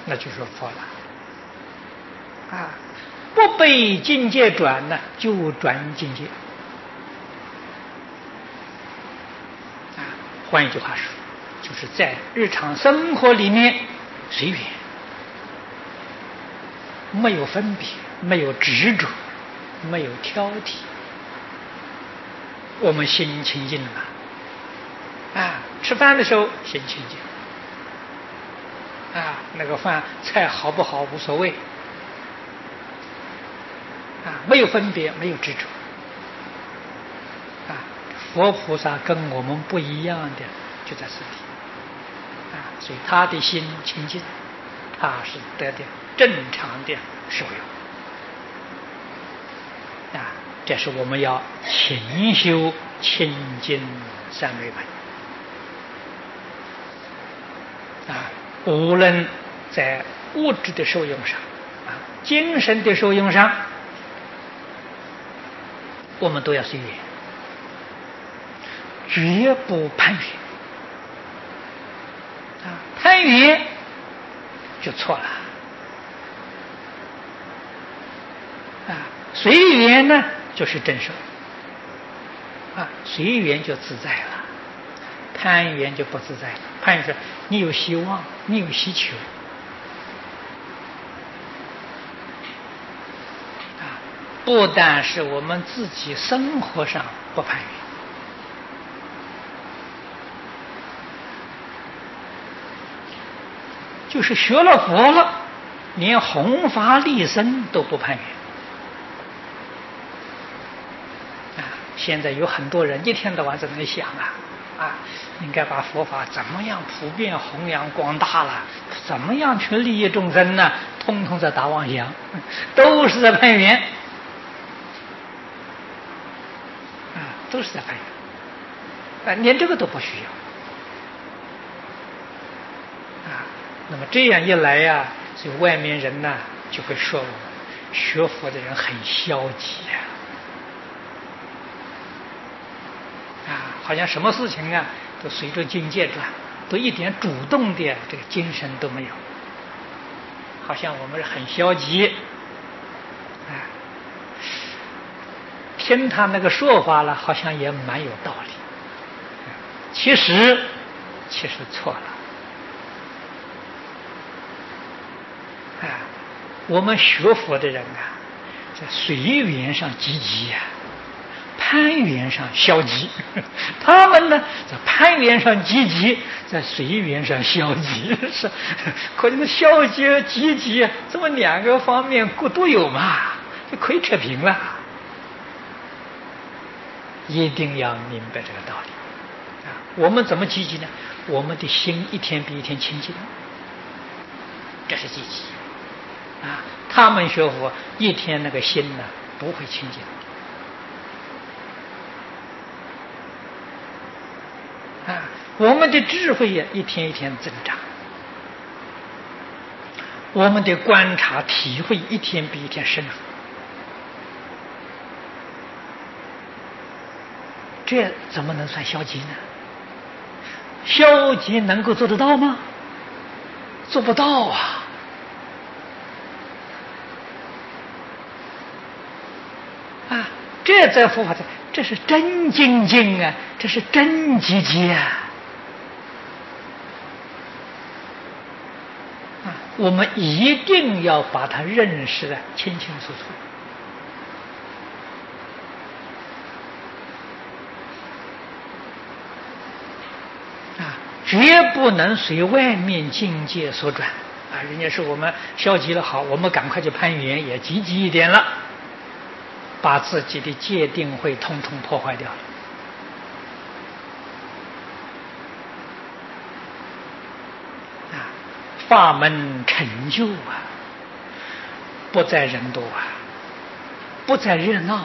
那就是佛了。不被境界转呢，就转境界。换一句话说，就是在日常生活里面随缘，没有分别，没有执着，没有挑剔，我们心清净了。吃饭的时候心清净，那个饭菜好不好无所谓，没有分别，没有执着。佛菩萨跟我们不一样的就在这里，所以他的心清净，他是得的正常的受用。这是我们要勤修清净三昧门。无论在物质的受用上，精神的受用上，我们都要随缘，绝不攀缘。攀缘就错了。随缘呢就是真受，随缘就自在了，攀缘就不自在了。攀缘是你有希望，你有希求，不但是我们自己生活上不攀缘，就是学了佛了，连弘法利生都不攀缘。现在有很多人一天到晚在那里想应该把佛法怎么样普遍弘扬光大了，怎么样去利益众生呢？通通在打妄想，都是在攀缘，都是在攀缘，连这个都不需要。那么这样一来呀，所以外面人呢就会说我们学佛的人很消极好像什么事情都随着境界转，都一点主动的这个精神都没有，好像我们是很消极。听他那个说法了，好像也蛮有道理，其实错了。我们学佛的人在随缘上积极攀缘上消极，他们呢在攀缘上积极，在随缘上消极，是可能消极和积极这么两个方面各都有嘛，就可以扯平了。一定要明白这个道理我们怎么积极呢？我们的心一天比一天清净，这是积极他们学佛一天那个心呢不会清净我们的智慧也一天一天增长，我们的观察体会一天比一天深入，这怎么能算消极呢？消极能够做得到吗？做不到这在佛法上，这是真精进这是真积极我们一定要把它认识得清清楚楚绝不能随外面境界所转人家说我们消极了，好，我们赶快去攀缘，也积极一点了，把自己的戒定慧通通破坏掉了法门成就不在人多不在热闹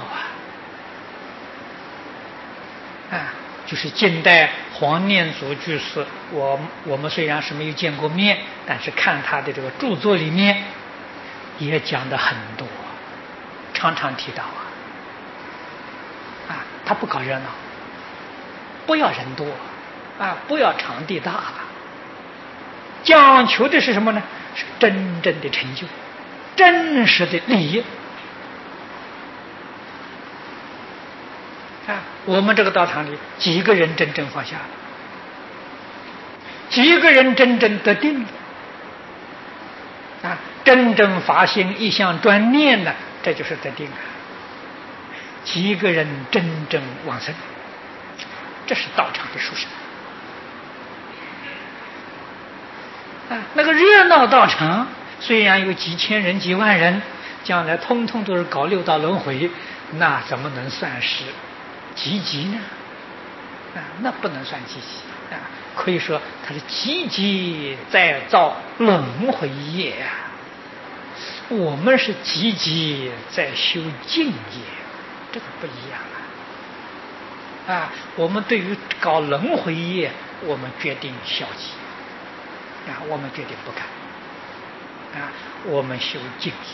就是近代黄念祖居士，我们虽然是没有见过面，但是看他的这个著作里面也讲的很多，常常提到他不搞热闹，不要人多不要场地大讲求的是什么呢？是真正的成就，真实的利益。啊，我们这个道场里几个人真正放下了？几个人真正得定了？啊，真正发心一向专念呢，这就是得定啊。几个人真正往生，这是道场的殊胜。啊，那个热闹道场虽然有几千人、几万人，将来通通都是搞六道轮回，那怎么能算是积极呢？啊，那不能算积极啊，可以说它是积极在造轮回业啊。我们是积极在修净业，这个不一样啊。啊，我们对于搞轮回业，我们决定消极。啊，我们决定不干。啊，我们修净业。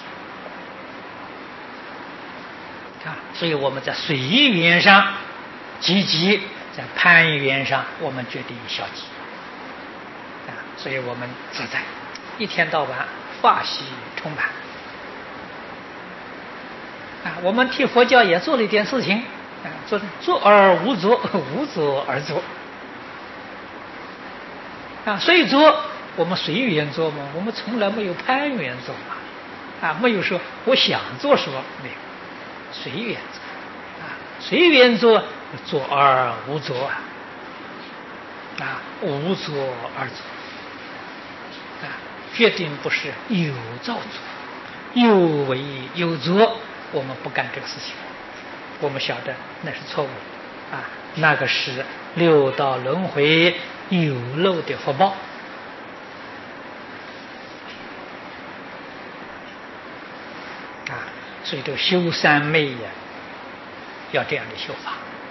啊，所以我们在随缘上积极，在攀缘上我们决定消极。啊，所以我们自在，一天到晚法喜充满。啊，我们替佛教也做了一点事情。啊，做而无作，无作而作。啊，所以做我们随缘做嘛，我们从来没有攀缘做嘛。啊，没有说我想做什么，没有，随缘做。啊，随缘做，做而无作啊。啊，无作而作。啊，决定不是有造作，有为有作，我们不干这个事情。我们晓得那是错误的。啊，那个是六道轮回有漏的福报。啊，所以这个修三昧呀，要这样的修法。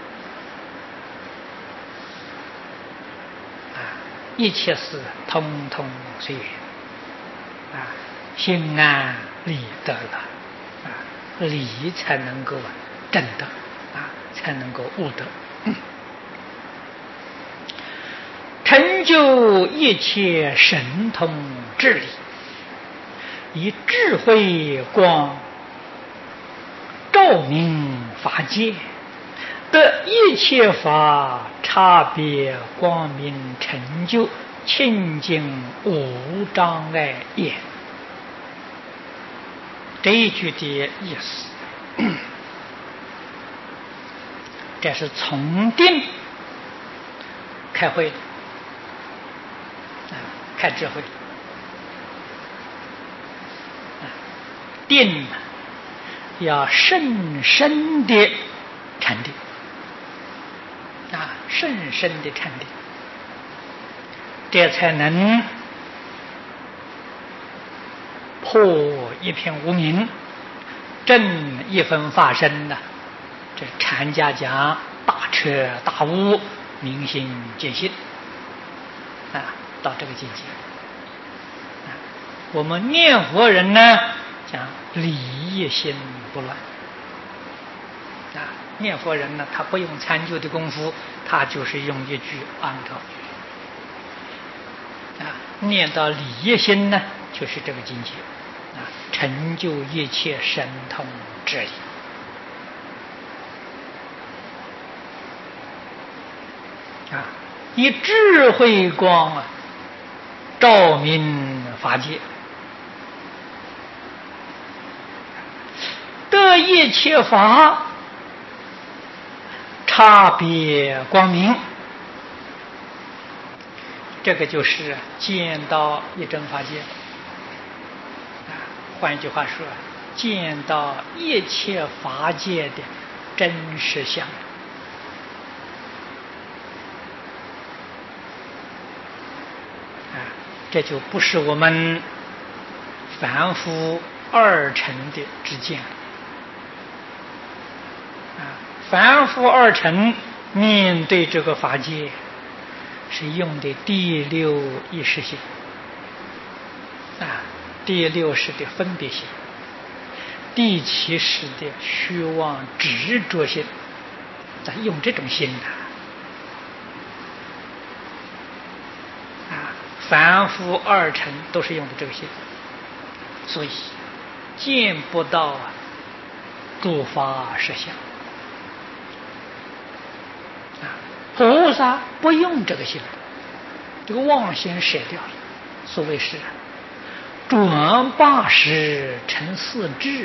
啊，一切事通通随缘。啊，心安理得了。啊，理才能够证得。啊，才能够悟得。成就一切神通智理，以智慧光照明法界，得一切法差别光明成就，清净无障碍也。这一句的意思，这是从定开会的。开智慧。定要甚深的禅定。啊，甚深的禅定，这才能破一片无明，正一分法身呢。这禅家讲大彻大悟，明心见性。啊，到这个境界。我们念佛人呢，讲理业心不乱。啊，念佛人呢，他不用参究的功夫，他就是用一句阿弥陀佛。啊，念到理业心呢，就是这个境界。啊，成就一切神通智理。啊，以智慧光啊，照明法界，得一切法差别光明。这个就是见到一真法界。换一句话说，见到一切法界的真实相。这就不是我们凡夫二乘的之见。凡夫二乘面对这个法界，是用的第六意识性。第六识的分别性，第七识的虚妄执着性，咱用这种心三夫二乘都是用的这个心，所以见不到诸法实相。菩萨不用这个心，这个妄心舍掉了。所谓是转八识成四智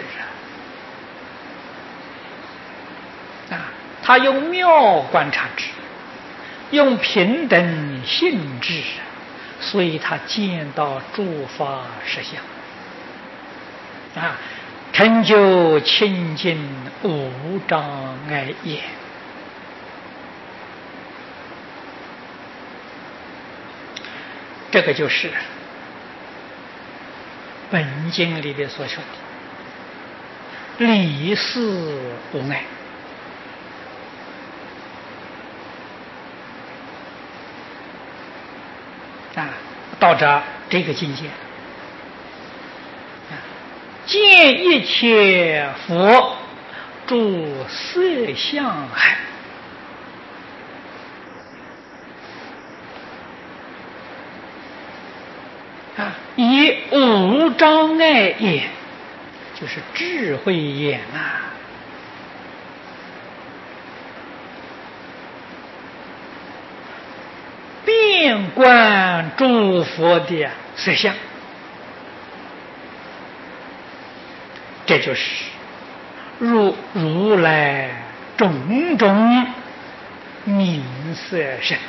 他用妙观察智，用平等性智，所以他见到诸法实相成就清净无障碍业。这个就是本经里边所说的离事无碍。到这个境界，见一切佛诸色相海，以无障碍眼，就是智慧眼遍观诸佛的色相，这就是如来种种名色身。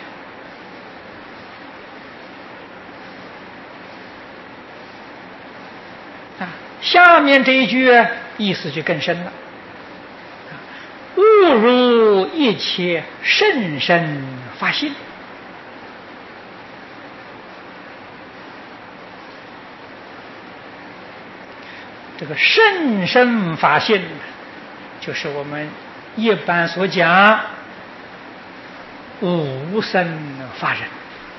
下面这一句意思就更深了，误入一切甚深法性。这个甚深法性就是我们一般所讲无生法忍，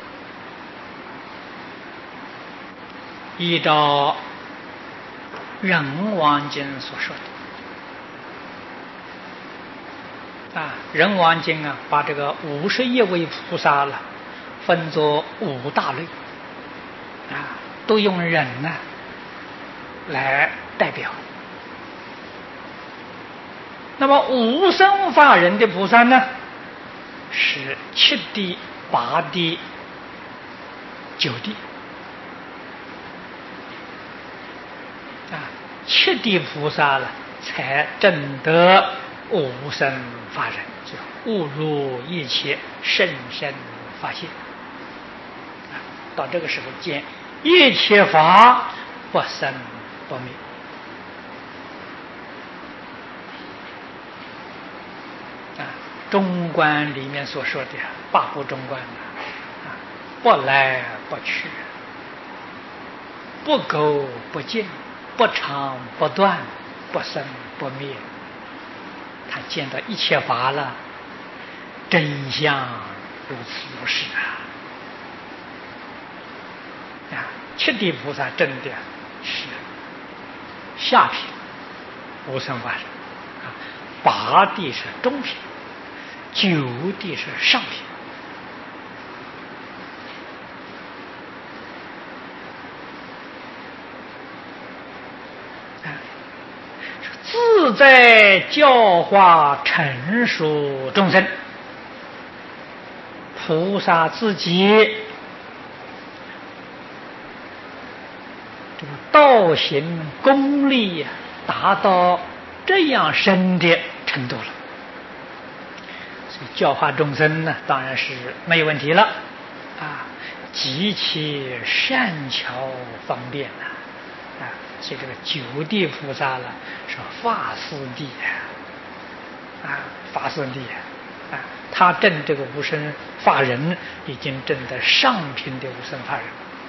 依照仁王经所说的仁王经把这个51位菩萨了分作5大类都用忍来代表。那么无生法忍的菩萨呢，是7地、8地、9地7地菩萨了才证得无生法忍，就误入一切甚深法性。到这个时候见一切法不生不灭。中观里面所说的8部中观不来不去，不垢不净，不长不断，不生不灭。他见到一切法了，真相如此如是7地菩萨证的是下品无生法忍，8地是中品，9地是上品。自在教化成熟众生，菩萨自己这个道行功力达到这样深的程度了，所以教化众生呢，当然是没有问题了极其善巧方便所以这个9地菩萨了是法师地法师地他证这个无生法忍已经证得上品的无生法忍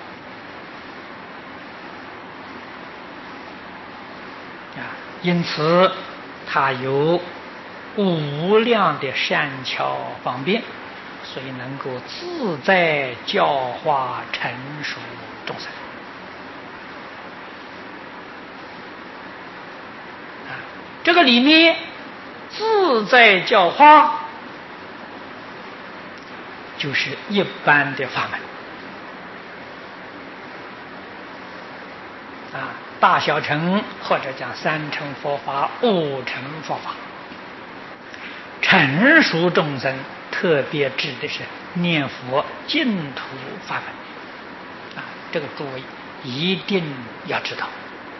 因此他有无量的善巧方便，所以能够自在教化成熟众生这个里面自在教化就是一般的法门大小乘或者讲三乘佛法、五乘佛法。成熟众生特别指的是念佛净土法门这个诸位一定要知道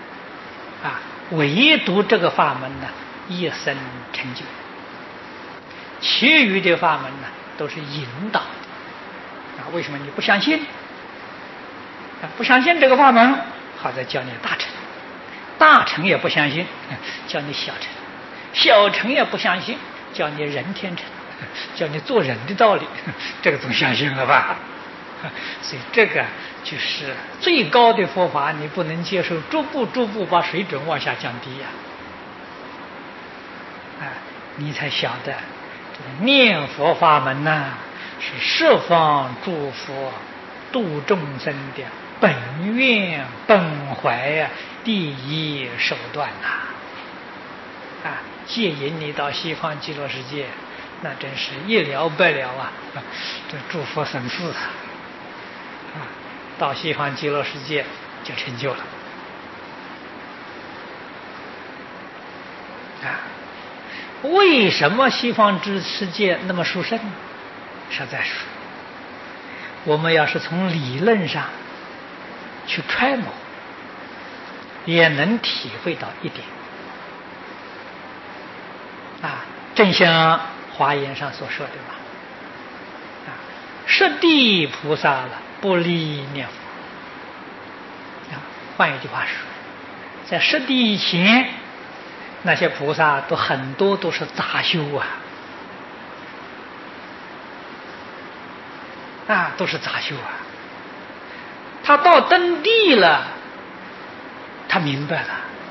唯独这个法门呢，一生成就，其余的法门呢都是引导的为什么你不相信不相信这个法门，好在教你大乘，大乘也不相信，教你小乘，小乘也不相信，教你人天乘，教你做人的道理，这个总相信了吧？所以这个就是最高的佛法，你不能接受，逐步把水准往下降低你才晓得这个念佛法门呐，是十方诸佛度众生的本愿本怀第一手段接引你到西方极乐世界，那真是一了百了这诸佛省事到西方极乐世界就成就了为什么西方之世界那么殊胜呢？实在是我们要是从理论上去揣摩，也能体会到一点正像华严上所说的吧十地菩萨了不离念佛换一句话说，在十地以前那些菩萨都很多都是杂修都是杂修他到登地了，他明白了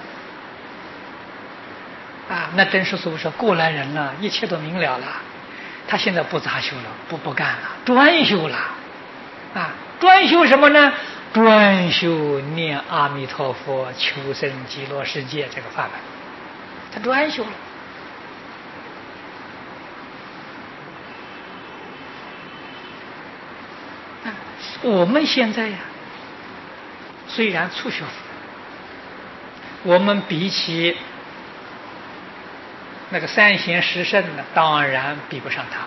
那真是所谓说过来人了，一切都明了了。他现在不杂修了，不干了，专修了专修什么呢？专修念阿弥陀佛求生极乐世界这个法门，他专修了我们现在虽然初学佛，我们比起那个三贤十圣呢，当然比不上他。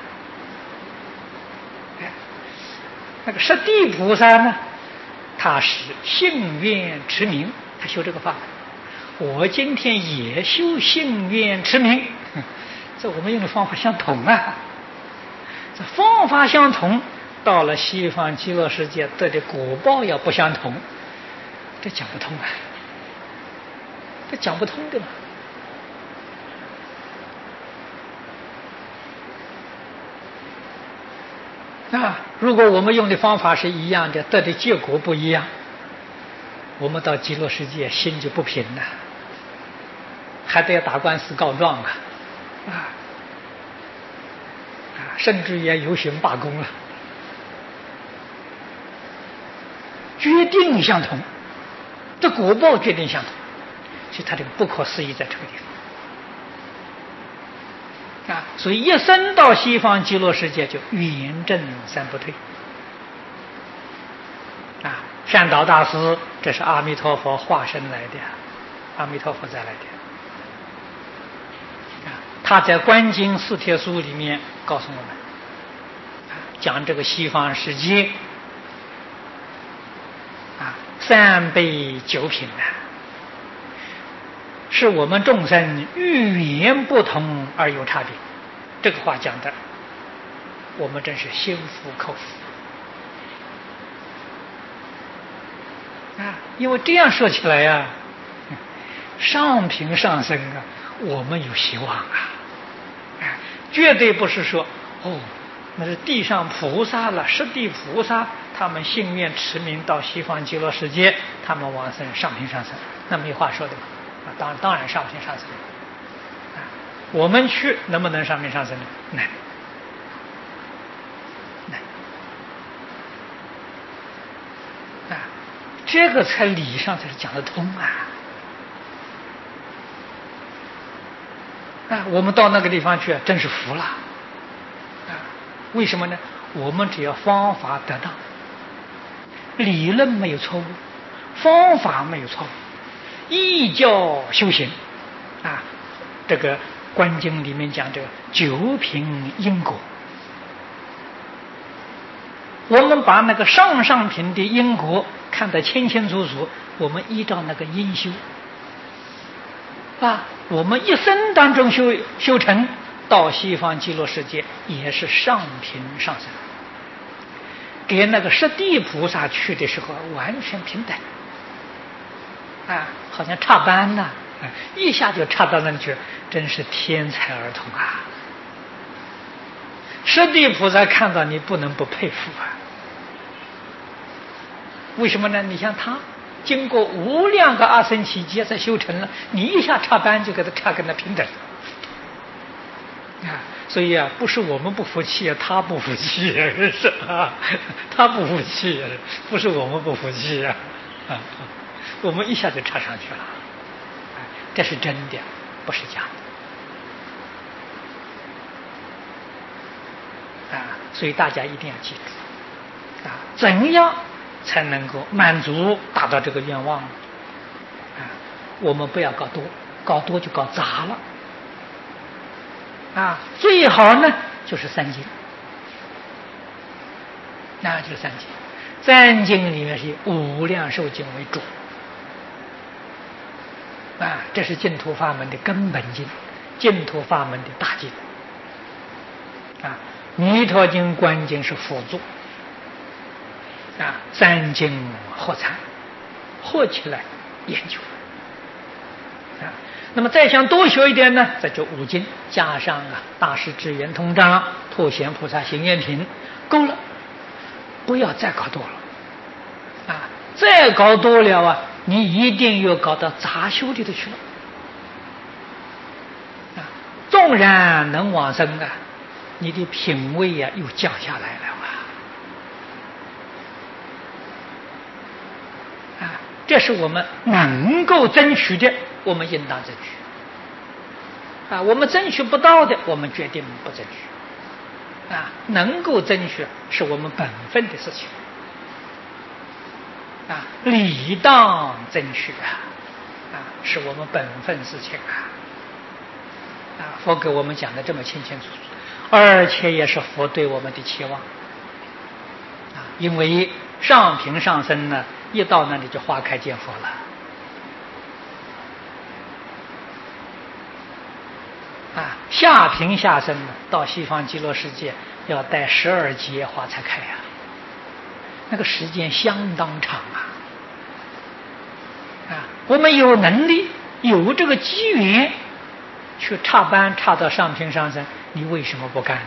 那个十地菩萨呢，他是信愿持名，他修这个法门。我今天也修信愿持名，这我们用的方法相同这方法相同，到了西方极乐世界得的果报要不相同，这讲不通这讲不通的嘛。如果我们用的方法是一样的，得的结果不一样，我们到极乐世界心就不平了，还得要打官司告状甚至也游行罢工了。决定相同，这果报决定相同，所以它这个不可思议在这个地方所以一生到西方极乐世界就圆正三不退善导大师，这是阿弥陀佛化身来的，阿弥陀佛再来的他在观经四帖书里面告诉我们讲这个西方世界三杯九品是我们众生语言不同而有差别。这个话讲的我们真是心服口服因为这样说起来上品上生我们有希望绝对不是说那是地上菩萨了，十地菩萨他们信愿持名到西方极乐世界，他们往生上品上生，那没话说的嘛当然上品上生我们去能不能上品上生呢？难这个才理上才是讲得通我们到那个地方去真是服了为什么呢？我们只要方法得当，理论没有错误，方法没有错误依教修行啊。这个观经里面讲这个九品因果，我们把那个上品的因果看得清清楚楚，我们依照那个因修啊，我们一生当中修成，到西方极乐世界也是上品上升，给那个十地菩萨去的时候完全平等啊，好像插班呐、一下就插到那里去，真是天才儿童啊！十地菩萨看到你不能不佩服啊！为什么呢？你像他经过无量个阿僧祇劫才修成了，你一下插班就给他插跟他平等啊！所以啊，不是我们不服气啊，他不服气啊，是啊，他不服气，不是我们不服气啊，我们一下就插上去了，这是真的，不是假的啊！所以大家一定要记住啊，怎样才能够满足达到这个愿望啊？我们不要搞多，搞多就搞杂了啊！最好呢就是三经，那就是三经。三经里面是以无量寿经为主啊，这是净土法门的根本经，净土法门的大经啊。弥陀经、观经是辅助啊，三经合参，合起来研究啊。那么再想多学一点呢，这就五经加上大师智圆通章、拓显菩萨行愿品，够了，不要再搞多了啊！再搞多了啊，你一定又搞到杂修里头去了啊！纵然能往生啊，你的品位啊又降下来了啊！这是我们能够争取的，我们应当争取啊！我们争取不到的，我们决定不争取啊！能够争取是我们本分的事情啊，理当争取啊，是我们本分事情啊！佛给我们讲的这么清清楚楚，而且也是佛对我们的期望啊！因为上品上生呢，一到那里就花开见佛了啊！下品下生呢，到西方极乐世界要待12劫花才开啊！那个时间相当长啊！我们有能力，有这个机缘去插班插到上品上生，你为什么不干呢？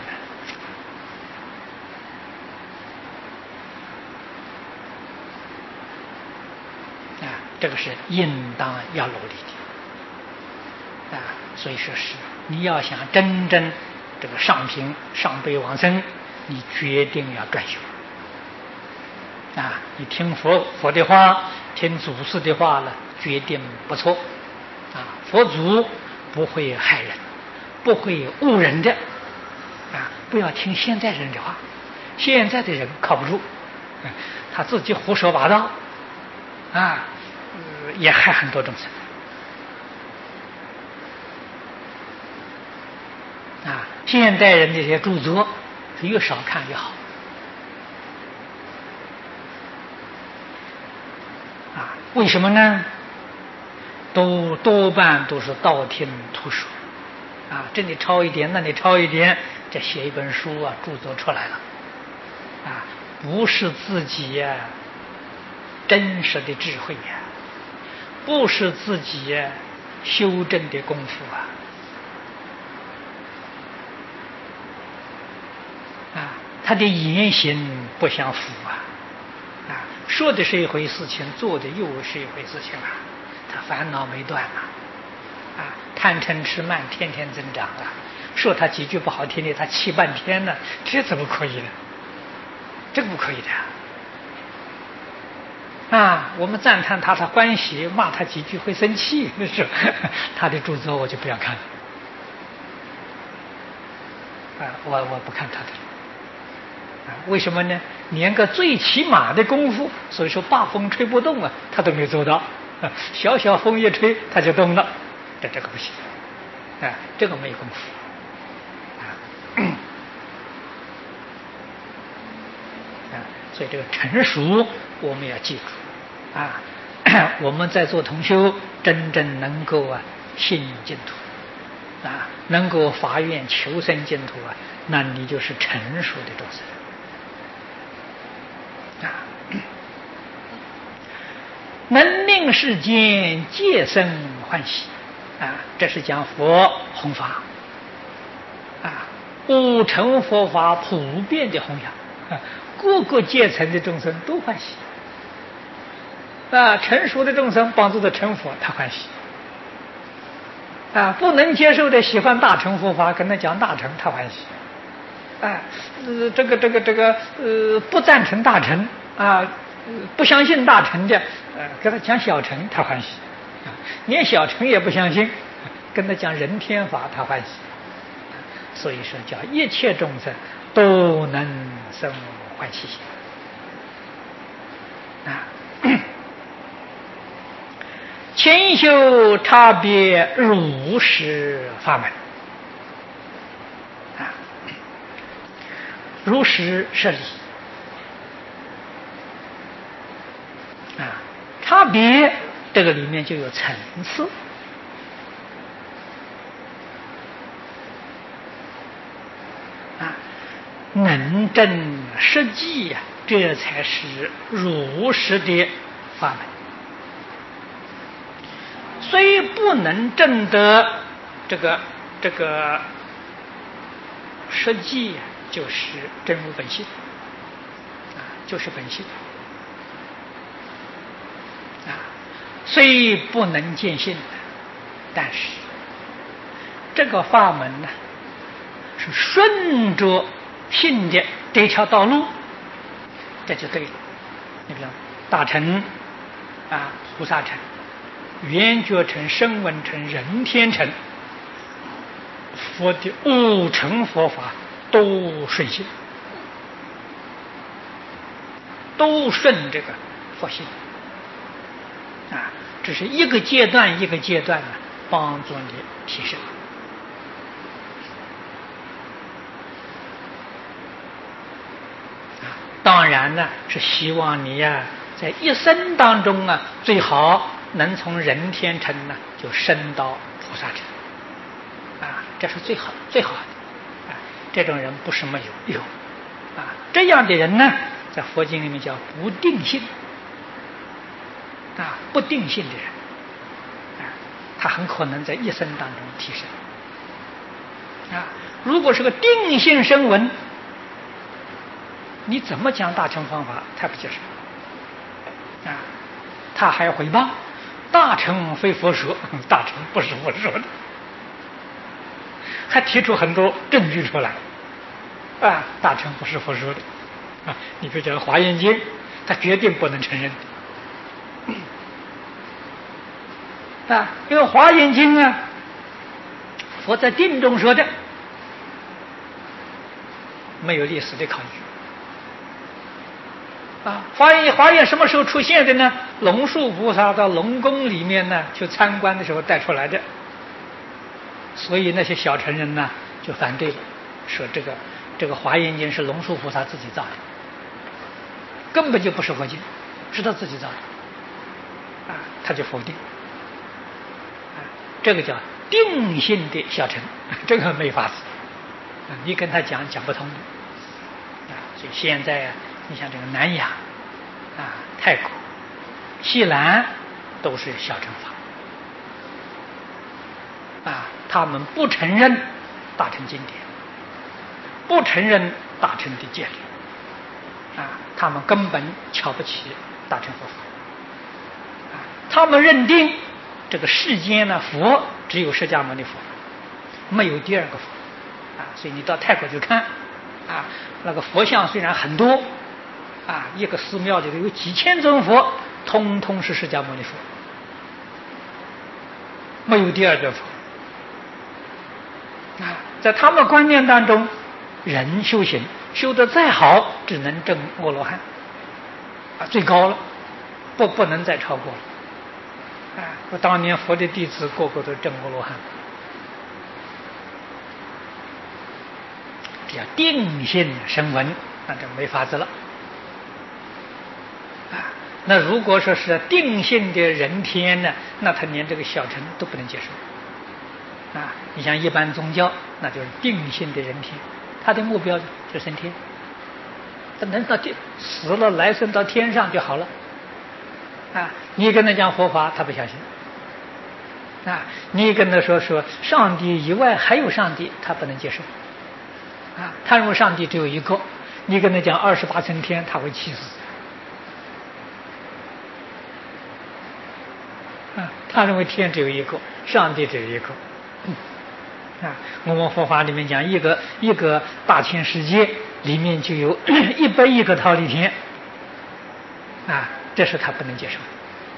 啊，这个是应当要努力的啊！所以说是你要想真正这个上品上辈往生，你决定要专修啊！你听佛的话，听祖师的话了，决定不错啊！佛祖不会害人，不会误人的啊！不要听现在人的话，现在的人靠不住，他自己胡说八道啊，也害很多众生啊！现代人的这些著作是越少看越好啊！为什么呢？多半都是道听途说啊，这里抄一点，那里抄一点，这写一本书啊，著作出来了啊，不是自己真实的智慧不是自己修正的功夫他的言行不相符说的是一回事情，做的又是一回事情他烦恼没断贪嗔痴慢天天增长说他几句不好听的，他气半天呢，这怎么可以呢？这个不可以的我们赞叹他欢喜，骂他几句会生气，是他的著作我就不要看了我不看他的为什么呢？连个最起码的功夫，所以说大风吹不动他都没做到小小风一吹他就动了，这个不行，这个没有功夫。所以这个成熟我们要记住啊，我们在做同修，真正能够信有净土啊，能够发愿求生净土那你就是成熟的众生啊，能令世间皆生欢喜啊，这是讲佛弘法啊，五乘佛法普遍的弘扬啊，各个阶层的众生都欢喜啊，成熟的众生帮助他成佛，他欢喜啊，不能接受的喜欢大乘佛法，跟他讲大乘，他欢喜啊，不赞成大乘啊，不相信大乘的，跟他讲小乘，他欢喜啊，连小乘也不相信，跟他讲人天法，他欢喜。所以说，叫一切众生都能生欢喜心啊。勤修差别如实法门啊，如实设理啊，差别这个里面就有层次啊，能证实际呀，这才是如实的法门。虽不能证得这个实际就是真如本性啊，就是本性啊，虽不能见性，但是这个法门呢，是顺着性的这条道路，这就对了。你比如大乘啊，菩萨乘、圆觉乘、声闻乘、人天乘，佛的五乘佛法都顺性，都顺这个佛性啊，这是一个阶段一个阶段的帮助你提升啊。当然呢，是希望你在一生当中最好能从人天乘就升到菩萨乘啊，这是最好的啊。这种人不是没有啊，这样的人呢，在佛经里面叫不定性啊，不定性的人啊，他很可能在一生当中提升啊。如果是个定性声闻，你怎么讲大乘方法，他不接受啊，他还要回谤。大乘非佛说，大乘不是佛说的，还提出很多证据出来啊，大乘不是佛说的啊。你比如讲《华严经》，他决定不能承认啊，因为《华严经》佛在定中说的，没有历史的考据啊。华严什么时候出现的呢？龙树菩萨到龙宫里面去参观的时候带出来的，所以那些小乘人就反对了，说这个华严经是龙树菩萨自己造的，根本就不是佛经，是他自己造的啊，他就否定啊，这个叫定性的小乘，这个没法子啊，你跟他讲不通的啊。所以现在你像这个南亚啊、泰国、西兰都是小乘法啊，他们不承认大乘经典，不承认大乘的戒律啊，他们根本瞧不起大乘佛法啊，他们认定这个世间佛只有释迦牟尼佛，没有第二个佛啊。所以你到泰国去看啊，那个佛像虽然很多啊，一个寺庙里头有几千尊佛，通通是释迦牟尼佛，没有第二个佛啊。在他们观念当中，人修行修得再好，只能证阿罗汉啊，最高了，不能再超过了说当年佛的弟子个个都证阿罗汉，这叫定性声闻，那就没法子了。那如果说是定性的人天呢，那他连这个小乘都不能接受。你像一般宗教，那就是定性的人天，他的目标就升天，他能到天，死了来生到天上就好了。你跟他讲佛法，他不相信。你跟他说上帝以外还有上帝，他不能接受。他认为上帝只有一个，你跟他讲28层天，他会气死。他认为天只有一个，上帝只有一个。我们佛法里面讲一个大千世界里面就有100亿个忉利天，这是他不能接受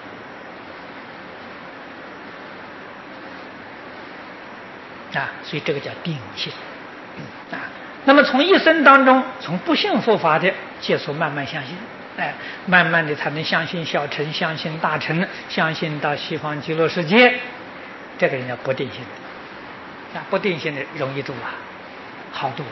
的。所以这个叫定性。那么从一生当中，从不信佛法的接触慢慢相信，慢慢的才能相信小乘，相信大乘，相信到西方极乐世界。这个人叫不定性的，不定性的容易度好度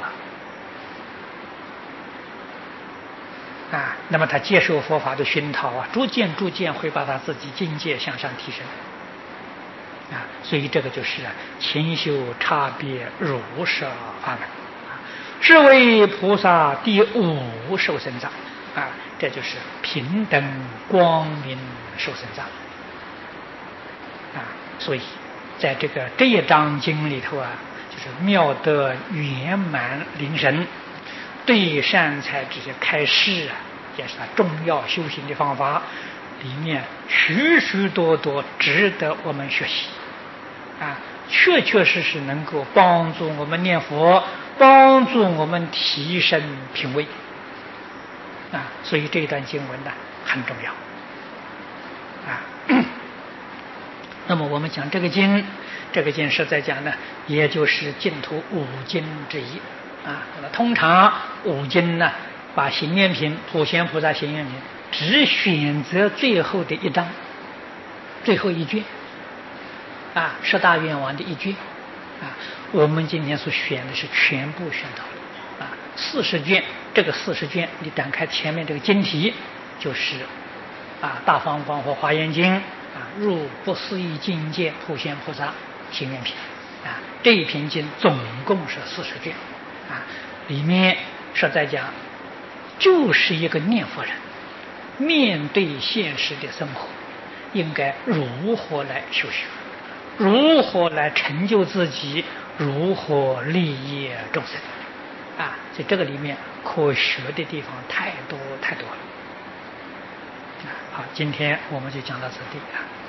那么他接受佛法的熏陶逐渐会把他自己境界向上提升所以这个就是勤修差别如是法门是为菩萨第5受生藏这就是平等光明受生藏所以在这一章经里头就是妙德圆满灵神，对善财这些开示也是他重要修行的方法，里面许多值得我们学习确实能够帮助我们念佛，帮助我们提升品位所以这一段经文呢很重要那么我们讲这个经实在讲呢，也就是净土5经之一那么通常5经呢，把行愿品、普贤菩萨行愿品只选择最后的一章，最后一卷10大愿王的一卷我们今天所选的是全部选到了40卷。这个40卷你展开前面这个经题，就是大方广佛华严经入不思议境界普贤菩萨行愿品这一篇经总共是40卷里面实在讲就是一个念佛人面对现实的生活应该如何来修学，如何来成就自己，如何利益众生所以这个里面可学的地方太多了好，今天我们就讲到这里